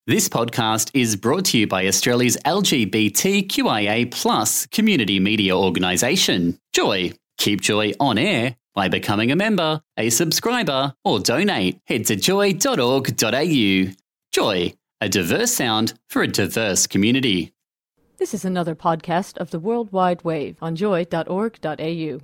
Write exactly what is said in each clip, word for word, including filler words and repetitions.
This podcast is brought to you by Australia's L G B T Q I A plus community media organisation, Joy. Keep Joy on air by becoming a member, a subscriber, or donate. Head to joy dot org dot a u. Joy, a diverse sound for a diverse community. This is another podcast of the World Wide Wave on joy dot org dot a u.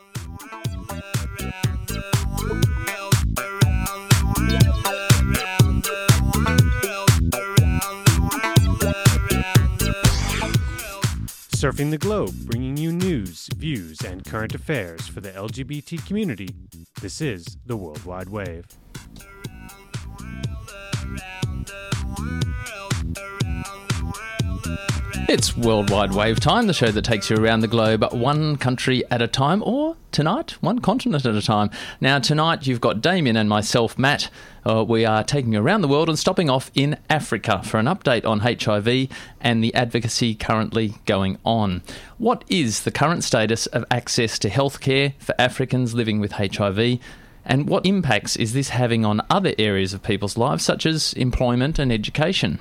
Surfing the globe, bringing you news, views, and current affairs for the L G B T community. This is the World Wide Wave. It's World Wide Wave time, the show that takes you around the globe one country at a time, or tonight, one continent at a time. Now, tonight you've got Damien and myself, Matt. Uh, we are taking you around the world and stopping off in Africa for an update on H I V and the advocacy currently going on. What is the current status of access to healthcare for Africans living with H I V? And what impacts is this having on other areas of people's lives, such as employment and education?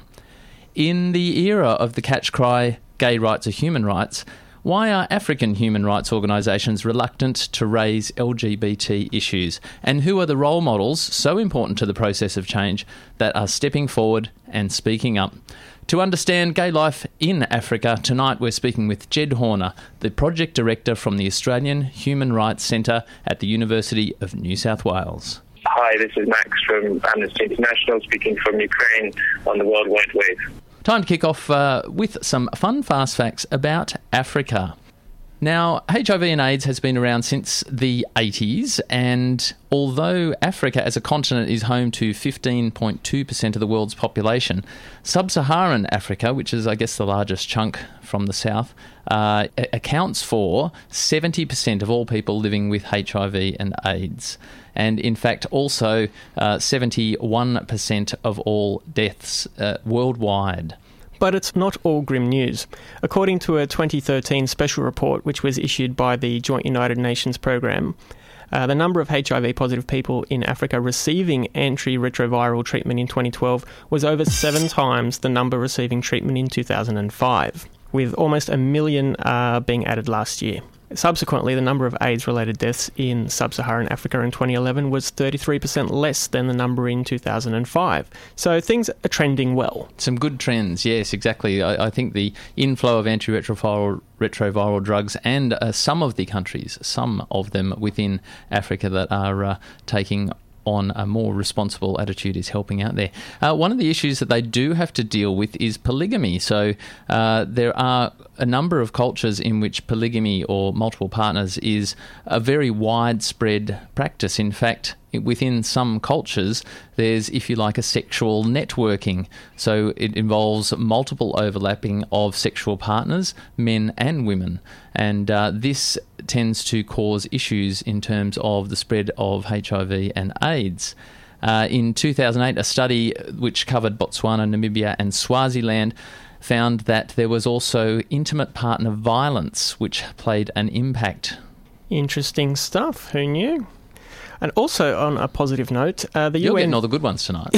In the era of the catch cry, gay rights are human rights, why are African human rights organisations reluctant to raise L G B T issues? And who are the role models so important to the process of change that are stepping forward and speaking up? To understand gay life in Africa, tonight we're speaking with Jed Horner, the Project Director from the Australian Human Rights Centre at the University of New South Wales. Hi, this is Max from Amnesty International speaking from Ukraine on the World Wide Wave. Time to kick off uh, with some fun fast facts about Africa. Now, H I V and AIDS has been around since the eighties, and although Africa as a continent is home to fifteen point two percent of the world's population, sub-Saharan Africa, which is, I guess, the largest chunk from the south, uh, accounts for seventy percent of all people living with H I V and AIDS. And in fact, also uh, seventy-one percent of all deaths uh, worldwide. But it's not all grim news. According to a twenty thirteen special report which was issued by the Joint United Nations Programme, uh, the number of H I V-positive people in Africa receiving antiretroviral treatment in twenty twelve was over seven times the number receiving treatment in two thousand five, with almost a million uh, being added last year. Subsequently, the number of AIDS-related deaths in sub-Saharan Africa in twenty eleven was thirty-three percent less than the number in two thousand five. So things are trending well. Some good trends, yes, exactly. I, I think the inflow of antiretroviral retroviral drugs and uh, some of the countries, some of them within Africa that are uh, taking on a more responsible attitude is helping out there. Uh, one of the issues that they do have to deal with is polygamy. So uh, there are a number of cultures in which polygamy or multiple partners is a very widespread practice. In fact, within some cultures, there's, if you like, a sexual networking. So it involves multiple overlapping of sexual partners, men and women. And uh, this tends to cause issues in terms of the spread of H I V and AIDS. Uh, in two thousand eight, a study which covered Botswana, Namibia and Swaziland found that there was also intimate partner violence, which played an impact. Interesting stuff. Who knew? And also, on a positive note, uh, the You're U N... getting all the good ones tonight.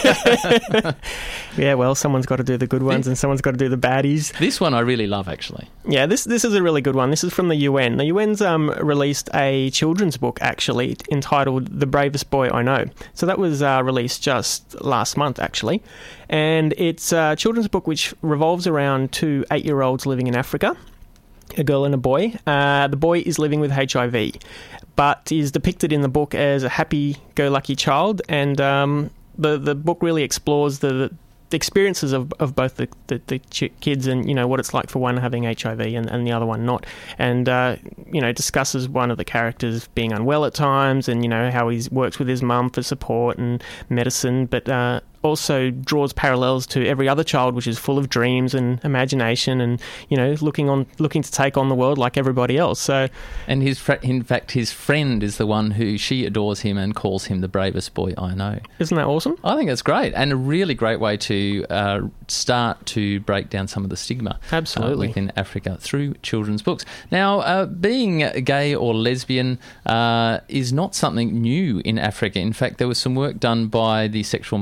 Yeah, well, someone's got to do the good ones and someone's got to do the baddies. This one I really love, actually. Yeah, this this is a really good one. This is from the U N. The U N's um, released a children's book, actually, entitled The Bravest Boy I Know. So that was uh, released just last month, actually. And it's a children's book which revolves around two eight-year-olds living in Africa, a girl and a boy. Uh, the boy is living with H I V, but is depicted in the book as a happy-go-lucky child, and um, the the book really explores the, the experiences of, of both the, the, the ch- kids and, you know, what it's like for one having H I V and, and the other one not, and, uh, you know, discusses one of the characters being unwell at times and, you know, how he works with his mum for support and medicine, but uh, also draws parallels to every other child, which is full of dreams and imagination and, you know, looking on looking to take on the world like everybody else. So, and his fr- in fact, his friend is the one who she adores him and calls him the bravest boy I know. Isn't that awesome? I think that's great, and a really great way to uh, start to break down some of the stigma Absolutely. Uh, within Africa through children's books. Now, uh, being gay or lesbian uh, is not something new in Africa. In fact, there was some work done by the Sexual Mig-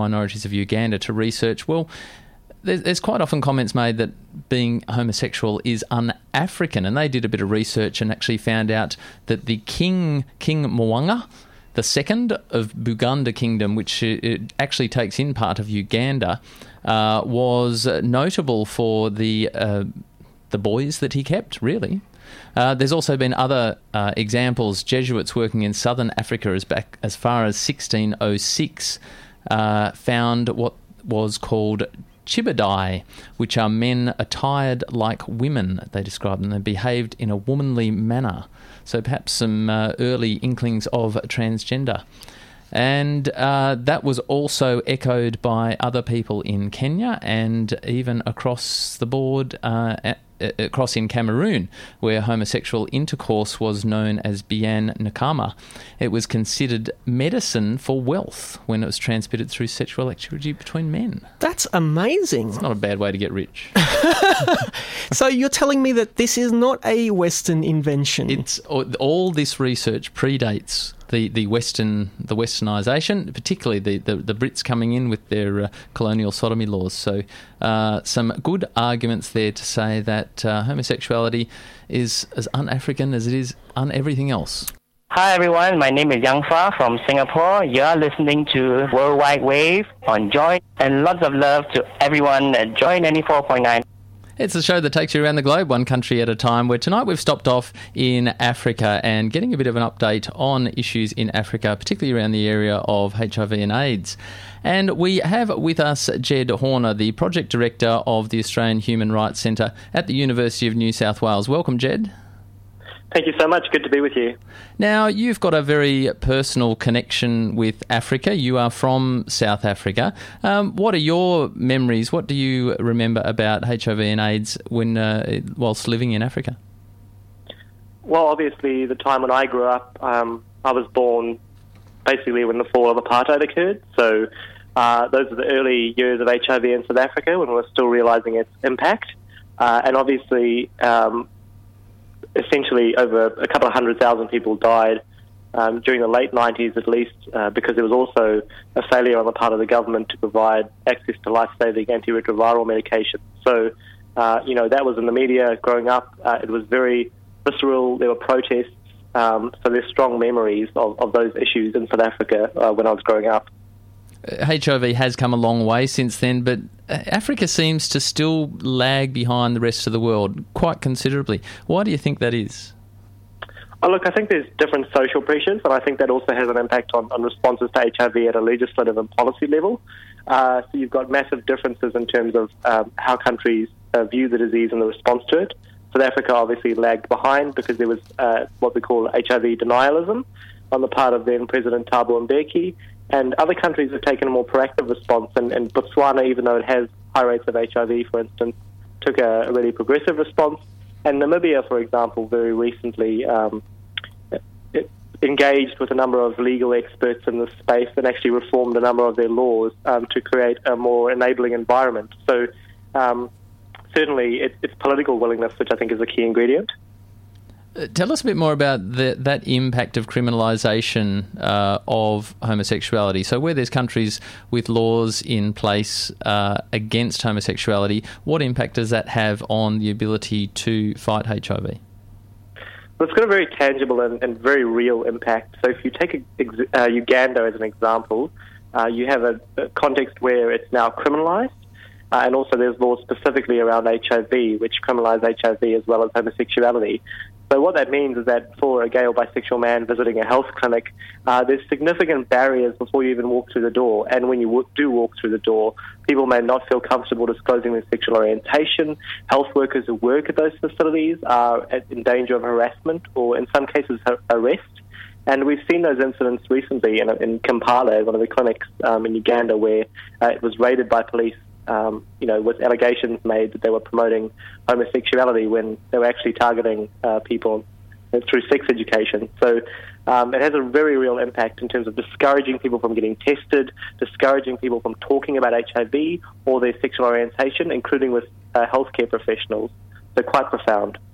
minorities of Uganda to research, well, there's, there's quite often comments made that being homosexual is un-African, and they did a bit of research and actually found out that the king, King Mwanga, the second of Buganda Kingdom, which it actually takes in part of Uganda, uh, was notable for the uh, the boys that he kept, really. Uh, there's also been other uh, examples. Jesuits working in southern Africa as back as far as sixteen oh six uh, found what was called chibadai, which are men attired like women, they described them. They behaved in a womanly manner. So perhaps some uh, early inklings of transgender. And uh, that was also echoed by other people in Kenya and even across the board uh, at, across in Cameroon, where homosexual intercourse was known as Bian Nakama. It was considered medicine for wealth when it was transmitted through sexual activity between men. That's amazing. It's not a bad way to get rich. So you're telling me that this is not a Western invention? It's all this research predates the, the Western the Westernisation, particularly the, the, the Brits coming in with their uh, colonial sodomy laws. So uh, some good arguments there to say that uh, homosexuality is as un-African as it is un-everything else. Hi everyone, my name is Yang Fa from Singapore. You're listening to Worldwide Wave on Joy, and lots of love to everyone at Joy ninety-four point nine. It's the show that takes you around the globe, one country at a time, where tonight we've stopped off in Africa and getting a bit of an update on issues in Africa, particularly around the area of H I V and AIDS. And we have with us Jed Horner, the Project Director of the Australian Human Rights Centre at the University of New South Wales. Welcome, Jed. Thank you so much. Good to be with you. Now, you've got a very personal connection with Africa. You are from South Africa. Um, what are your memories? What do you remember about H I V and AIDS when uh, whilst living in Africa? Well, obviously, the time when I grew up, um, I was born basically when the fall of apartheid occurred. So uh, those are the early years of H I V in South Africa when we were still realising its impact. Uh, and obviously... Um, Essentially, over a couple of hundred thousand people died um, during the late nineties, at least, uh, because there was also a failure on the part of the government to provide access to life-saving antiretroviral medication. So, uh, you know, that was in the media growing up. Uh, it was very visceral. There were protests. Um, so there's strong memories of, of those issues in South Africa uh, when I was growing up. H I V has come a long way since then, but Africa seems to still lag behind the rest of the world quite considerably. Why do you think that is? Oh, look, I think there's different social pressures, and I think that also has an impact on, on responses to H I V at a legislative and policy level. Uh, so you've got massive differences in terms of um, how countries uh, view the disease and the response to it. South Africa obviously lagged behind because there was uh, what we call H I V denialism on the part of then President Thabo Mbeki. And other countries have taken a more proactive response, and, and Botswana, even though it has high rates of H I V, for instance, took a, a really progressive response. And Namibia, for example, very recently um, it engaged with a number of legal experts in this space and actually reformed a number of their laws um, to create a more enabling environment. So um, certainly it, it's political willingness, which I think is a key ingredient. Tell us a bit more about the, that impact of criminalisation uh, of homosexuality. So where there's countries with laws in place uh, against homosexuality, what impact does that have on the ability to fight H I V? Well, it's got a very tangible and, and very real impact. So if you take a, uh, Uganda as an example, uh, you have a, a context where it's now criminalised. Uh, and also there's laws specifically around H I V, which criminalise H I V as well as homosexuality. So what that means is that for a gay or bisexual man visiting a health clinic, uh, there's significant barriers before you even walk through the door. And when you w- do walk through the door, people may not feel comfortable disclosing their sexual orientation. Health workers who work at those facilities are at, in danger of harassment or, in some cases, ha- arrest. And we've seen those incidents recently in, in Kampala, one of the clinics um, in Uganda, where uh, it was raided by police. Um, you know, with allegations made that they were promoting homosexuality when they were actually targeting uh, people through sex education. So um, it has a very real impact in terms of discouraging people from getting tested, discouraging people from talking about H I V or their sexual orientation, including with uh, healthcare professionals. So quite profound.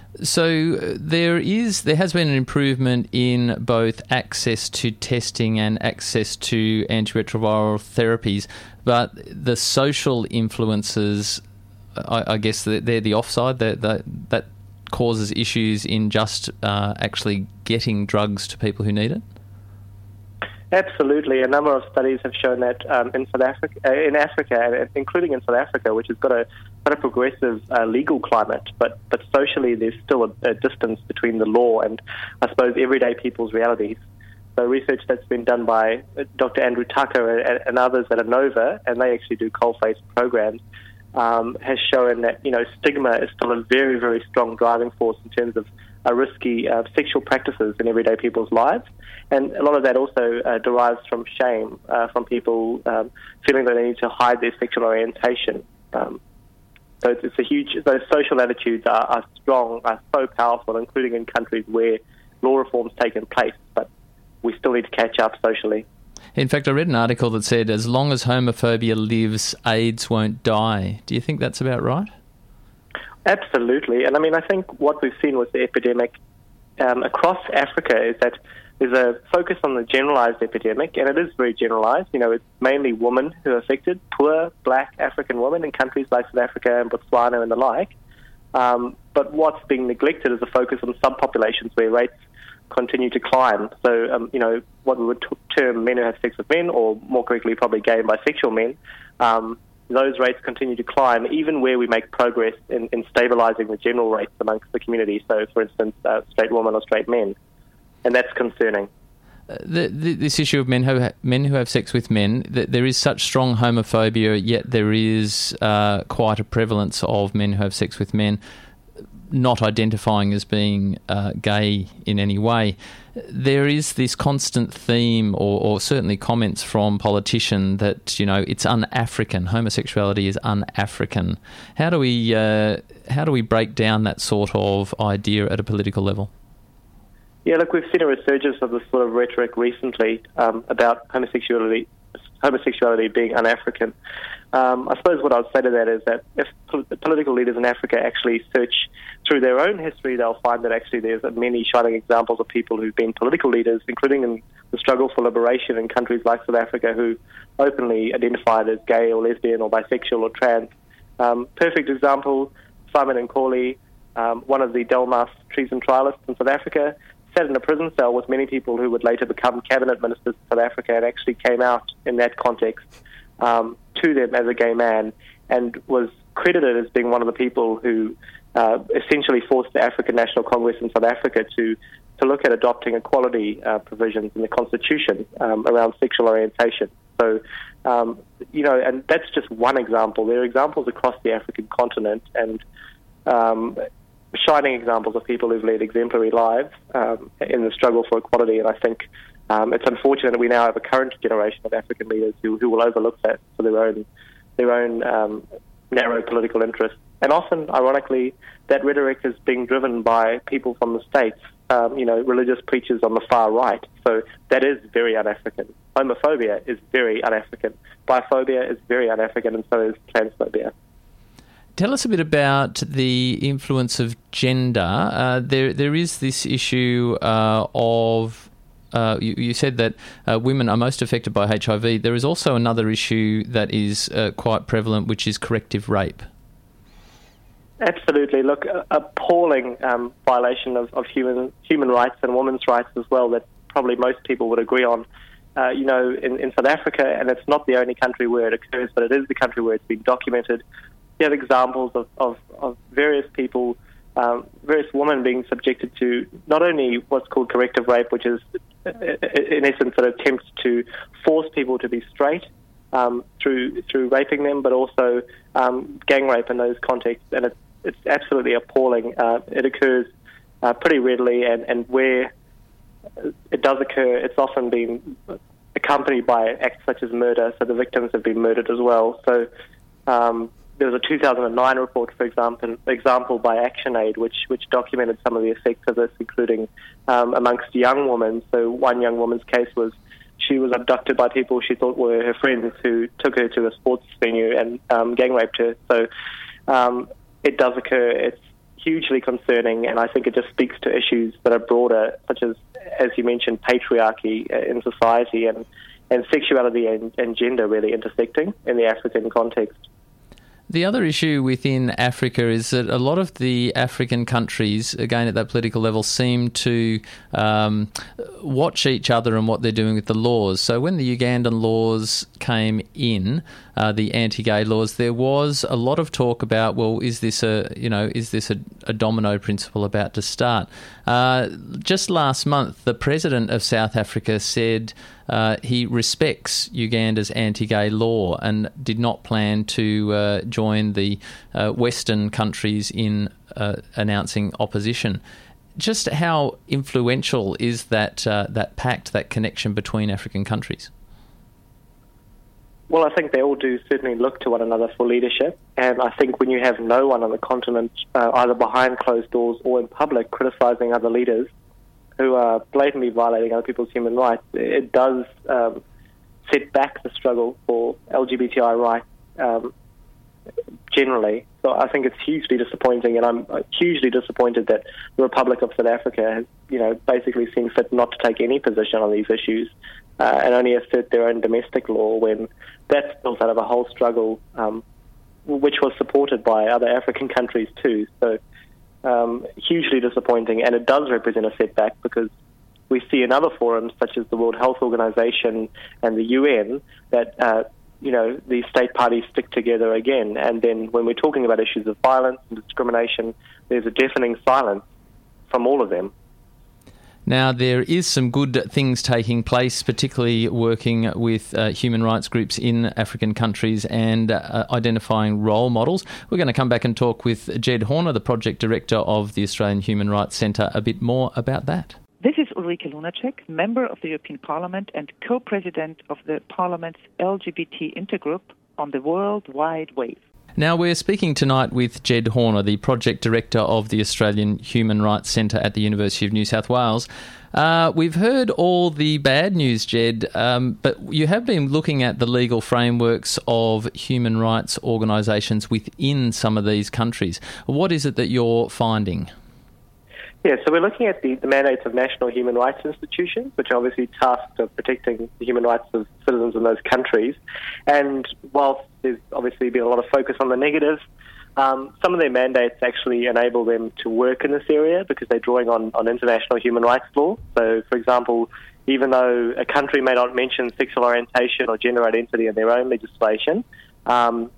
So there is, there has been an improvement in both access to testing and access to antiretroviral therapies, but the social influences, I, I guess they're, they're the offside, that that that causes issues in just uh, actually getting drugs to people who need it. Absolutely. A number of studies have shown that um, in South Africa, uh, in Africa, including in South Africa, which has got a quite a progressive uh, legal climate, but, but socially there's still a, a distance between the law and, I suppose, everyday people's realities. So research that's been done by Doctor Andrew Tucker and, and others at Inova, and they actually do coalface programs, um, has shown that, you know, stigma is still a very, very strong driving force in terms of uh, risky uh, sexual practices in everyday people's lives. And a lot of that also uh, derives from shame, uh, from people um, feeling that they need to hide their sexual orientation. Um, so it's, it's a huge, those social attitudes are, are strong, are so powerful, including in countries where law reform's taken place, but we still need to catch up socially. In fact, I read an article that said, as long as homophobia lives, AIDS won't die. Do you think that's about right? Absolutely. And I mean, I think what we've seen with the epidemic um, across Africa is that there's a focus on the generalized epidemic, and it is very generalized. You know, it's mainly women who are affected, poor black African women in countries like South Africa and Botswana and the like. Um, but what's being neglected is a focus on subpopulations where rates continue to climb. So, um, you know, what we would t- term men who have sex with men, or more correctly, probably gay and bisexual men, um, those rates continue to climb, even where we make progress in, in stabilizing the general rates amongst the community. So, for instance, uh, straight women or straight men. And that's concerning. Uh, the, the, this issue of men who ha- men who have sex with men, th- there is such strong homophobia, yet there is uh, quite a prevalence of men who have sex with men not identifying as being uh, gay in any way. There is this constant theme, or, or certainly comments from politicians, that, you know, it's un-African. Homosexuality is un-African. How do we uh, how do we break down that sort of idea at a political level? Yeah, look, we've seen a resurgence of this sort of rhetoric recently um, about homosexuality homosexuality being un-African. Um, I suppose what I would say to that is that if po- political leaders in Africa actually search through their own history, they'll find that actually there's many shining examples of people who've been political leaders, including in the struggle for liberation in countries like South Africa, who openly identified as gay or lesbian or bisexual or trans. Um, perfect example, Simon Nkosi, um, one of the Delmas treason trialists in South Africa, sat in a prison cell with many people who would later become cabinet ministers in South Africa, and actually came out in that context um, to them as a gay man, and was credited as being one of the people who uh, essentially forced the African National Congress in South Africa to, to look at adopting equality uh, provisions in the constitution um, around sexual orientation. So, um, you know, and that's just one example. There are examples across the African continent, and um, shining examples of people who've led exemplary lives um, in the struggle for equality. And I think um, it's unfortunate that we now have a current generation of African leaders who, who will overlook that for their own their own um, narrow political interests. And often, ironically, that rhetoric is being driven by people from the States, um, you know, religious preachers on the far right. So that is very un-African. Homophobia is very un-African. Biphobia is very un-African, and so is transphobia. Tell us a bit about the influence of gender. Uh, there, there is this issue uh, of, uh, you, you said that uh, women are most affected by H I V. There is also another issue that is uh, quite prevalent, which is corrective rape. Absolutely. Look, appalling um, violation of, of human human rights and women's rights as well, that probably most people would agree on. Uh, you know, in, in South Africa, and it's not the only country where it occurs, but it is the country where it's been documented. You have examples of, of, of various people, um, various women being subjected to not only what's called corrective rape, which is in essence an attempt to force people to be straight um, through through raping them, but also um, gang rape in those contexts, and it's, it's absolutely appalling. Uh, it occurs uh, pretty readily, and, and where it does occur, it's often been accompanied by acts such as murder, so the victims have been murdered as well. So um, there was a two thousand nine report, for example, example by ActionAid, which which documented some of the effects of this, including um, amongst young women. So one young woman's case was she was abducted by people she thought were her friends, who took her to a sports venue and um, gang raped her. So um, it does occur. It's hugely concerning, and I think it just speaks to issues that are broader, such as, as you mentioned, patriarchy in society and, and sexuality and, and gender really intersecting in the African context. The other issue within Africa is that a lot of the African countries, again at that political level, seem to um, watch each other and what they're doing with the laws. So when the Ugandan laws came in, uh, the anti-gay laws, there was a lot of talk about, well, is this a you know is this a, a domino principle about to start? Uh, just last month, the president of South Africa said uh, he respects Uganda's anti-gay law and did not plan to uh, join the uh, Western countries in uh, announcing opposition. Just how influential is that uh, that pact, that connection between African countries? Well, I think they all do certainly look to one another for leadership, and I think when you have no one on the continent, uh, either behind closed doors or in public, criticising other leaders who are blatantly violating other people's human rights, it does um, set back the struggle for L G B T I rights um, generally. So I think it's hugely disappointing, and I'm hugely disappointed that the Republic of South Africa has, you know, basically seen fit not to take any position on these issues uh, and only assert their own domestic law when that's built out of a whole struggle um, which was supported by other African countries too. So um, hugely disappointing, and it does represent a setback because we see in other forums such as the World Health Organization and the U N that uh, you know, these state parties stick together again. And then when we're talking about issues of violence and discrimination, there's a deafening silence from all of them. Now, there is some good things taking place, particularly working with uh, human rights groups in African countries and uh, identifying role models. We're going to come back and talk with Jed Horner, the project director of the Australian Human Rights Centre, a bit more about that. This is Ulrike Lunacek, member of the European Parliament and co-president of the Parliament's L G B T Intergroup on the World Wide Wave. Now, we're speaking tonight with Jed Horner, the project director of the Australian Human Rights Centre at the University of New South Wales. Uh, we've heard all the bad news, Jed, um, but you have been looking at the legal frameworks of human rights organisations within some of these countries. What is it that you're finding? Yeah, so we're looking at the, the mandates of national human rights institutions, which are obviously tasked of protecting the human rights of citizens in those countries. And whilst there's obviously been a lot of focus on the negatives, um, some of their mandates actually enable them to work in this area because they're drawing on, on international human rights law. So, for example, even though a country may not mention sexual orientation or gender identity in their own legislation, um,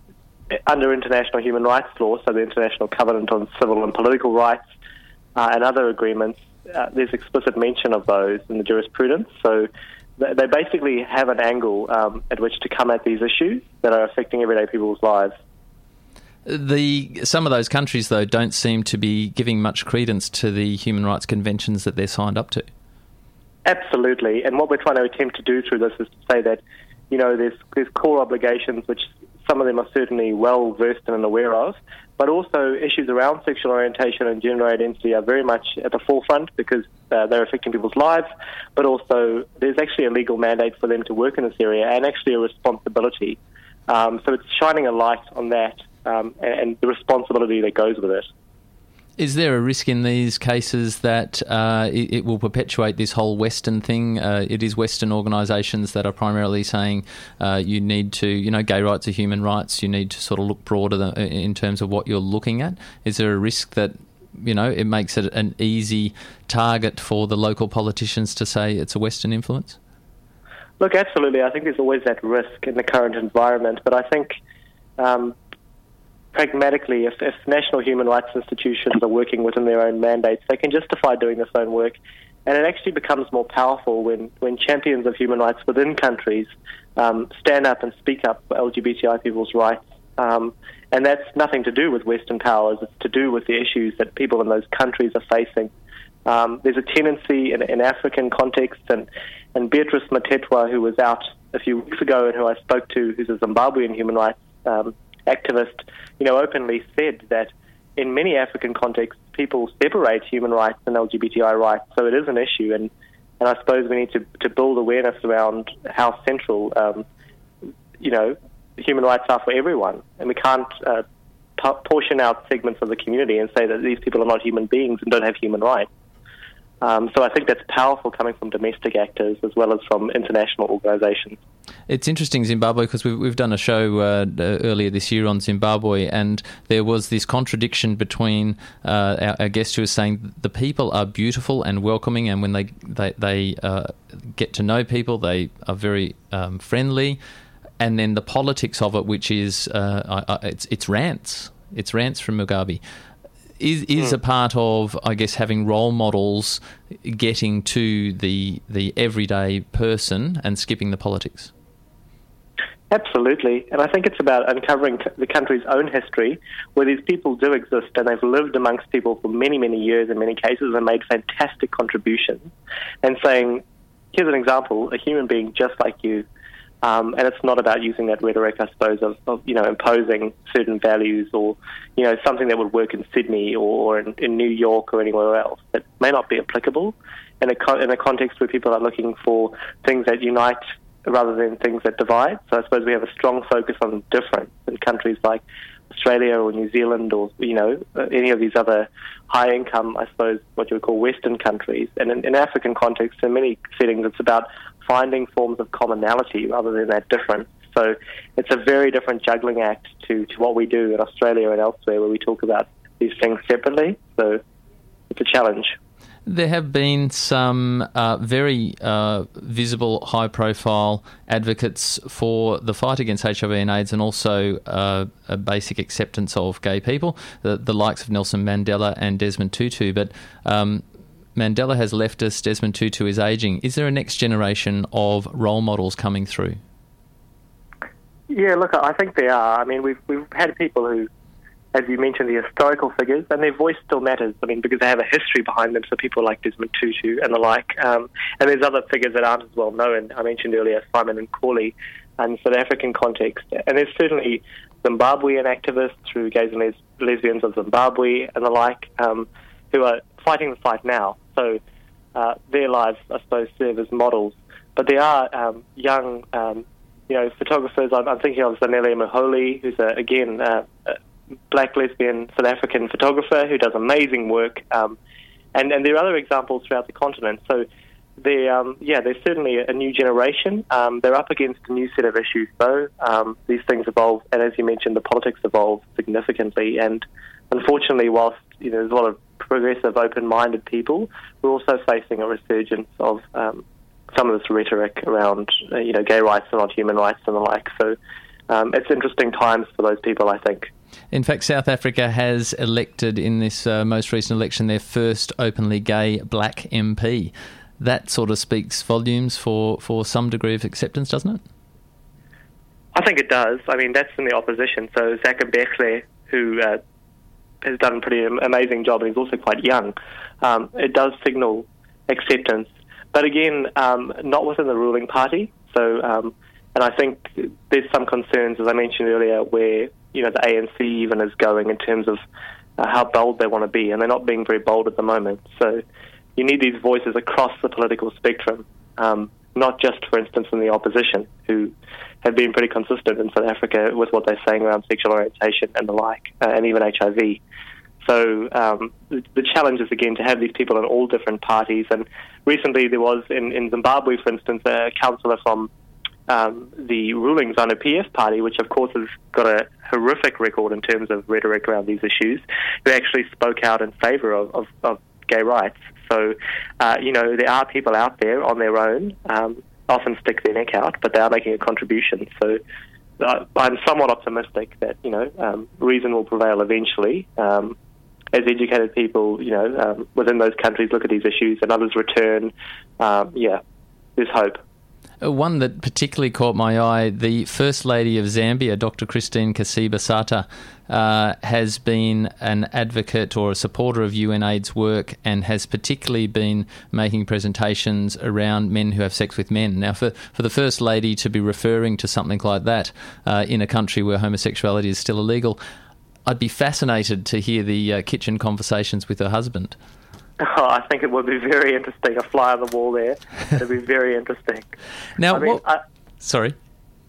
under international human rights law, so the International Covenant on Civil and Political Rights, Uh, and other agreements, uh, there's explicit mention of those in the jurisprudence. So th- they basically have an angle um, at which to come at these issues that are affecting everyday people's lives. The some of those countries, though, don't seem to be giving much credence to the human rights conventions that they're signed up to. Absolutely. And what we're trying to attempt to do through this is to say that, you know, there's, there's core obligations which some of them are certainly well versed in and aware of, but also issues around sexual orientation and gender identity are very much at the forefront because uh, they're affecting people's lives, but also there's actually a legal mandate for them to work in this area and actually a responsibility. Um, so it's shining a light on that um, and, and the responsibility that goes with it. Is there a risk in these cases that uh, it, it will perpetuate this whole Western thing? Uh, it is Western organisations that are primarily saying uh, you need to, you know, gay rights are human rights, you need to sort of look broader than, in terms of what you're looking at. Is there a risk that, you know, it makes it an easy target for the local politicians to say it's a Western influence? Look, absolutely. I think there's always that risk in the current environment, but I think Um, pragmatically, if, if national human rights institutions are working within their own mandates, they can justify doing this own work. And it actually becomes more powerful when, when champions of human rights within countries um, stand up and speak up for L G B T I people's rights. Um, and that's nothing to do with Western powers. It's to do with the issues that people in those countries are facing. Um, there's a tendency in, in African context, and, and Beatrice Matetwa, who was out a few weeks ago and who I spoke to, who's a Zimbabwean human rights um, activist, you know, openly said that in many African contexts, people separate human rights and L G B T I rights, so it is an issue, and, and I suppose we need to, to build awareness around how central, um, you know, human rights are for everyone, and we can't uh, p- portion out segments of the community and say that these people are not human beings and don't have human rights. Um, so I think that's powerful coming from domestic actors as well as from international organisations. It's interesting, Zimbabwe, because we've, we've done a show uh, earlier this year on Zimbabwe, and there was this contradiction between uh, our, our guest who was saying the people are beautiful and welcoming, and when they they, they uh, get to know people, they are very um, friendly, and then the politics of it, which is uh, I, I, it's it's rants, it's rants from Mugabe. Is is mm. a part of, I guess, having role models, getting to the the everyday person and skipping the politics? Absolutely, and I think it's about uncovering the country's own history, where these people do exist and they've lived amongst people for many, many years in many cases and made fantastic contributions, and saying, here's an example, a human being just like you. Um, and it's not about using that rhetoric, I suppose, of, of you know imposing certain values or you know something that would work in Sydney or in, in New York or anywhere else that may not be applicable in a co- in a context where people are looking for things that unite rather than things that divide. So I suppose we have a strong focus on difference in countries like Australia or New Zealand or you know any of these other high income, I suppose, what you would call Western countries. And in, in African context, in many settings, it's about finding forms of commonality rather than that difference. So it's a very different juggling act to, to what we do in Australia and elsewhere where we talk about these things separately. So it's a challenge. There have been some uh, very uh, visible, high-profile advocates for the fight against H I V and AIDS and also uh, a basic acceptance of gay people, the, the likes of Nelson Mandela and Desmond Tutu. But um, Mandela has left us, Desmond Tutu is ageing. Is there a next generation of role models coming through? Yeah, look, I think there are. I mean, we've we've had people who, as you mentioned, the historical figures, and their voice still matters, I mean, because they have a history behind them, so people like Desmond Tutu and the like. Um, and there's other figures that aren't as well known. I mentioned earlier Simon and Corley in South African context. And there's certainly Zimbabwean activists through Gays and Les- Lesbians of Zimbabwe and the like um, who are fighting the fight now. So uh, their lives, I suppose, serve as models. But there are um, young, um, you know, photographers. I'm, I'm thinking of Zanele Muholi, who's, a, again, uh, a black lesbian South African photographer who does amazing work. Um, and, and there are other examples throughout the continent. So, there, um, yeah, there's certainly a new generation. Um, they're up against a new set of issues, though. Um, these things evolve, and as you mentioned, the politics evolve significantly. And unfortunately, whilst you know, there's a lot of progressive, open-minded people, we're also facing a resurgence of um, some of this rhetoric around, uh, you know, gay rights are not human rights and the like. So um, it's interesting times for those people, I think. In fact, South Africa has elected in this uh, most recent election their first openly gay black M P. That sort of speaks volumes for, for some degree of acceptance, doesn't it? I think it does. I mean, that's in the opposition. So Zaka Bechle, who uh, has done a pretty amazing job, and he's also quite young, um, it does signal acceptance. But again, um, not within the ruling party. So, um, and I think there's some concerns, as I mentioned earlier, where you know the A N C even is going in terms of uh, how bold they want to be, and they're not being very bold at the moment. So you need these voices across the political spectrum, um, not just, for instance, in the opposition, who have been pretty consistent in South Africa with what they're saying around sexual orientation and the like, uh, and even H I V. So um, the, the challenge is, again, to have these people in all different parties. And recently there was, in, in Zimbabwe, for instance, a councillor from um, the ruling ZANU-P F party, which, of course, has got a horrific record in terms of rhetoric around these issues, who actually spoke out in favour of, of, of gay rights. So, uh, you know, there are people out there on their own, um, often stick their neck out, but they are making a contribution. So uh, I'm somewhat optimistic that, you know, um, reason will prevail eventually. Um, as educated people, you know, um, within those countries look at these issues and others return, um, yeah, there's hope. One that particularly caught my eye, the First Lady of Zambia, Doctor Christine Kasiba-Sata, uh, has been an advocate or a supporter of U N AIDS work and has particularly been making presentations around men who have sex with men. Now, for, for the First Lady to be referring to something like that uh, in a country where homosexuality is still illegal, I'd be fascinated to hear the uh, kitchen conversations with her husband. Oh, I think it would be very interesting. A fly on the wall there. It'd be very interesting. Now, I mean, what, I, sorry.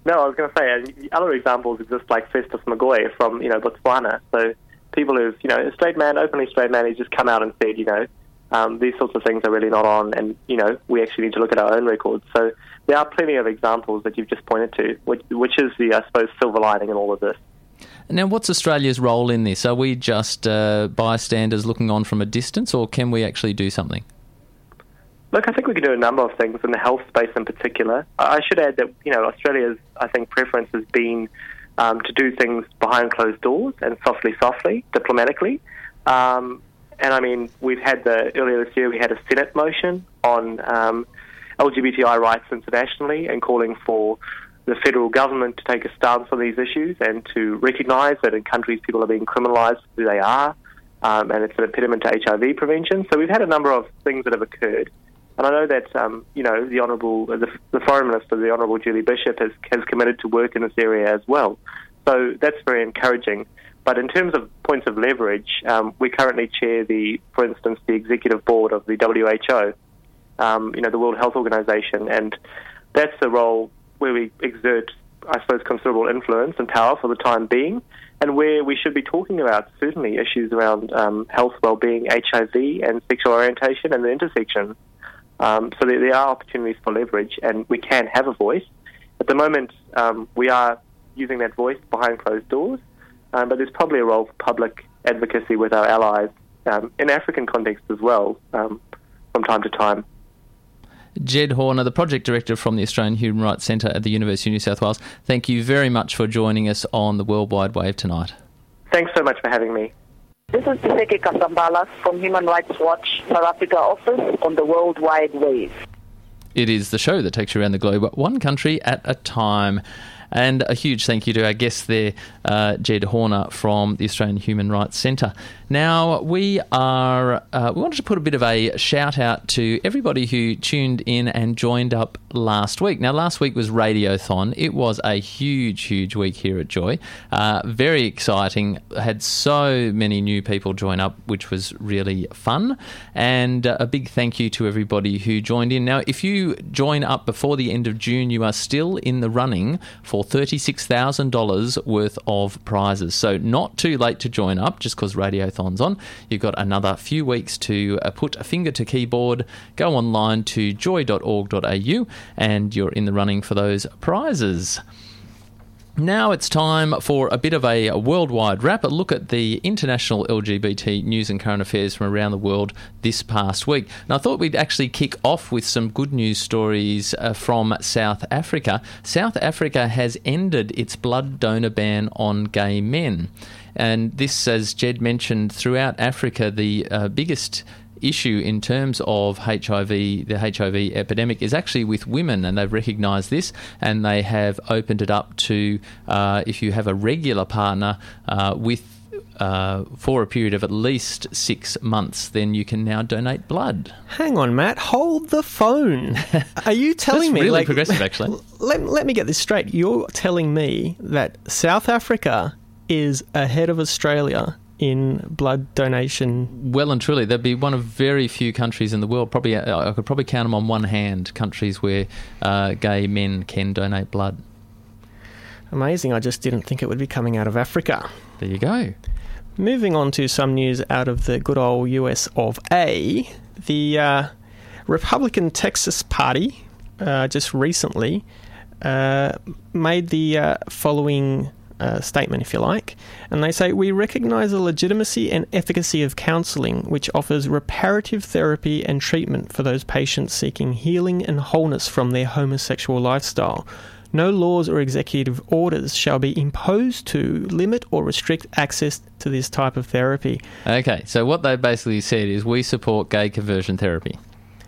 No, I was going to say, uh, other examples exist like Festus Magoy from, you know, Botswana. So people who've, you know, a straight man, openly straight man, he's just come out and said, you know, um, these sorts of things are really not on, and, you know, we actually need to look at our own records. So there are plenty of examples that you've just pointed to, which, which is the, I suppose, silver lining in all of this. Now, what's Australia's role in this? Are we just uh, bystanders looking on from a distance, or can we actually do something? Look, I think we can do a number of things in the health space in particular. I should add that, you know, Australia's, I think, preference has been um, to do things behind closed doors and softly, softly, diplomatically. Um, and, I mean, we've had the, earlier this year, we had a Senate motion on um, L G B T I rights internationally and calling for the federal government to take a stance on these issues and to recognise that in countries people are being criminalised for who they are, um, and it's an impediment to H I V prevention. So we've had a number of things that have occurred. And I know that, um, you know, the Honourable, the, the Foreign Minister, the Honourable Julie Bishop, has, has committed to work in this area as well. So that's very encouraging. But in terms of points of leverage, um, we currently chair the, for instance, the executive board of the W H O, um, you know, the World Health Organization, and that's a role where we exert, I suppose, considerable influence and power for the time being, and where we should be talking about certainly issues around um, health, well-being, H I V, and sexual orientation and the intersection. Um, so there, there are opportunities for leverage, and we can have a voice. At the moment, um, we are using that voice behind closed doors, um, but there's probably a role for public advocacy with our allies um, in African context as well, um, from time to time. Jed Horner, the Project Director from the Australian Human Rights Centre at the University of New South Wales, thank you very much for joining us on the World Wide Wave tonight. Thanks so much for having me. This is Tiseke Kasambala from Human Rights Watch South Africa office on the World Wide Wave. It is the show that takes you around the globe, one country at a time. And a huge thank you to our guest there, uh, Jed Horner from the Australian Human Rights Centre. Now, we are uh, we wanted to put a bit of a shout out to everybody who tuned in and joined up last week. Now, last week was Radiothon. It was a huge, huge week here at Joy. Uh, very exciting. Had so many new people join up, which was really fun. And uh, a big thank you to everybody who joined in. Now, if you join up before the end of June, you are still in the running for thirty-six thousand dollars worth of prizes. So not too late to join up just because Radiothon's on. You've got another few weeks to uh, put a finger to keyboard, go online to joy dot org dot a u, and you're in the running for those prizes. Now it's time for a bit of a worldwide wrap, a look at the international L G B T news and current affairs from around the world this past week. And I thought we'd actually kick off with some good news stories uh, from South Africa. South Africa has ended its blood donor ban on gay men. And this, as Jed mentioned, throughout Africa, the uh, biggest issue in terms of H I V, the H I V epidemic, is actually with women, and they've recognised this, and they have opened it up to uh, if you have a regular partner uh, with uh, for a period of at least six months, then you can now donate blood. Hang on, Matt, hold the phone. Are you telling That's me... really like, progressive, actually. Let, let me get this straight. You're telling me that South Africa is ahead of Australia in blood donation? Well and truly, they'd be one of very few countries in the world, probably I could probably count them on one hand, countries where uh, gay men can donate blood. Amazing. I just didn't think it would be coming out of Africa. There you go. Moving on to some news out of the good old U S of A. The uh, Republican Texas Party uh, just recently uh, made the uh, following Uh, statement, if you like, and they say, "We recognise the legitimacy and efficacy of counselling, which offers reparative therapy and treatment for those patients seeking healing and wholeness from their homosexual lifestyle. No laws or executive orders shall be imposed to limit or restrict access to this type of therapy." Okay, so what they basically said is, we support gay conversion therapy.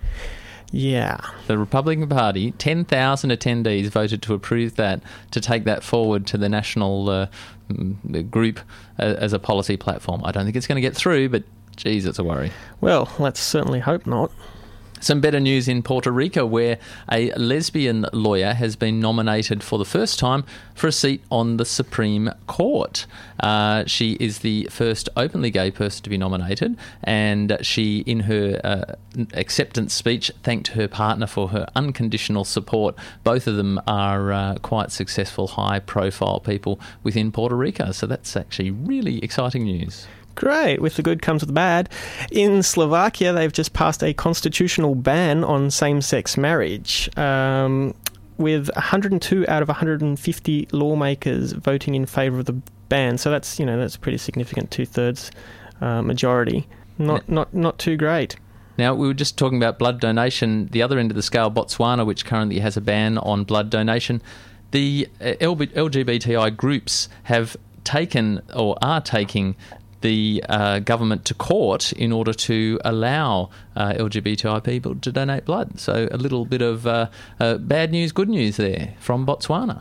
Yeah. The Republican Party, ten thousand attendees voted to approve that, to take that forward to the national uh, group uh, as a policy platform. I don't think it's going to get through, but geez, it's a worry. Well, let's certainly hope not. Some better news in Puerto Rico, where a lesbian lawyer has been nominated for the first time for a seat on the Supreme Court. Uh, she is the first openly gay person to be nominated, and she, in her uh, acceptance speech, thanked her partner for her unconditional support. Both of them are uh, quite successful, high-profile people within Puerto Rico, so that's actually really exciting news. Great. With the good comes the bad. In Slovakia, they've just passed a constitutional ban on same-sex marriage, um, with one hundred two out of one hundred fifty lawmakers voting in favour of the ban. So that's, you know, that's a pretty significant two-thirds uh, majority. Not, not, not too great. Now, we were just talking about blood donation. The other end of the scale, Botswana, which currently has a ban on blood donation. The uh, L G B T I groups have taken or are taking the uh, government to court in order to allow uh, L G B T I people to donate blood. So a little bit of uh, uh, bad news, good news there from Botswana.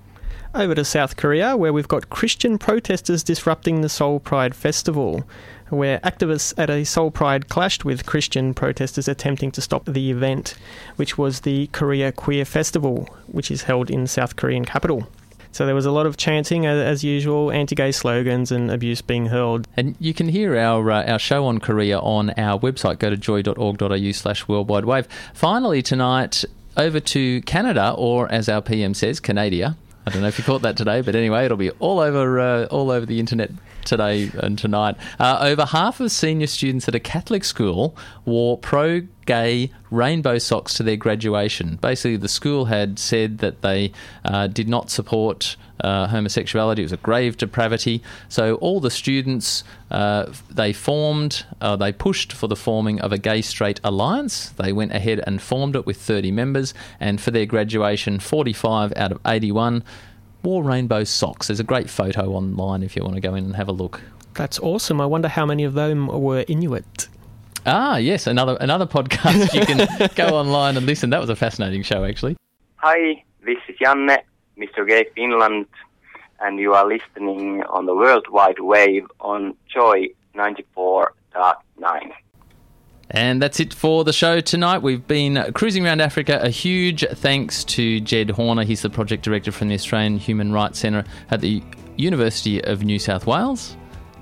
Over to South Korea, where we've got Christian protesters disrupting the Seoul Pride Festival, where activists at a Seoul Pride clashed with Christian protesters attempting to stop the event, which was the Korea Queer Festival, which is held in South Korean capital. So there was a lot of chanting, as usual, anti-gay slogans and abuse being hurled. And you can hear our uh, our show on Korea on our website. Go to joy.org.au slash worldwide wave. Finally tonight, over to Canada, or as our P M says, Canada. I don't know if you caught that today, but anyway, it'll be all over uh, all over the internet today and tonight. Uh, over half of senior students at a Catholic school wore pro-gay rainbow socks to their graduation. Basically, the school had said that they uh, did not support uh, homosexuality. It was a grave depravity. So all the students, uh, they formed, uh, they pushed for the forming of a gay-straight alliance. They went ahead and formed it with thirty members, and for their graduation, forty-five out of eighty-one wore rainbow socks. There's a great photo online if you want to go in and have a look. That's awesome. I wonder how many of them were Inuit. Ah, yes, another another podcast. You can go online and listen. That was a fascinating show, actually. Hi, this is Janne, Mister Gay Finland, and you are listening on the World Wide Wave on Joy ninety-four point nine. And that's it for the show tonight. We've been cruising around Africa. A huge thanks to Jed Horner. He's the project director from the Australian Human Rights Centre at the University of New South Wales.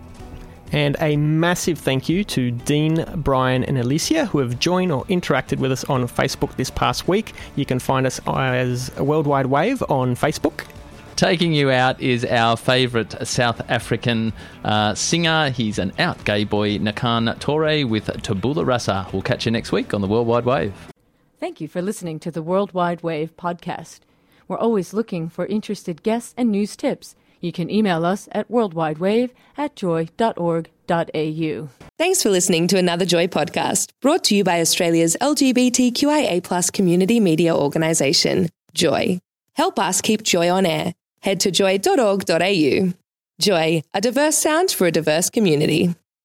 And a massive thank you to Dean, Brian and Alicia, who have joined or interacted with us on Facebook this past week. You can find us as Worldwide Wave on Facebook. Taking you out is our favourite South African uh, singer. He's an out gay boy, Nakan Torre, with Tabula Rasa. We'll catch you next week on the Worldwide Wave. Thank you for listening to the Worldwide Wave podcast. We're always looking for interested guests and news tips. You can email us at worldwidewave at joy.org.au. Thanks for listening to another Joy podcast, brought to you by Australia's L G B T Q I A plus community media organisation, Joy. Help us keep Joy on air. Head to joy dot org dot a u. Joy, a diverse sound for a diverse community.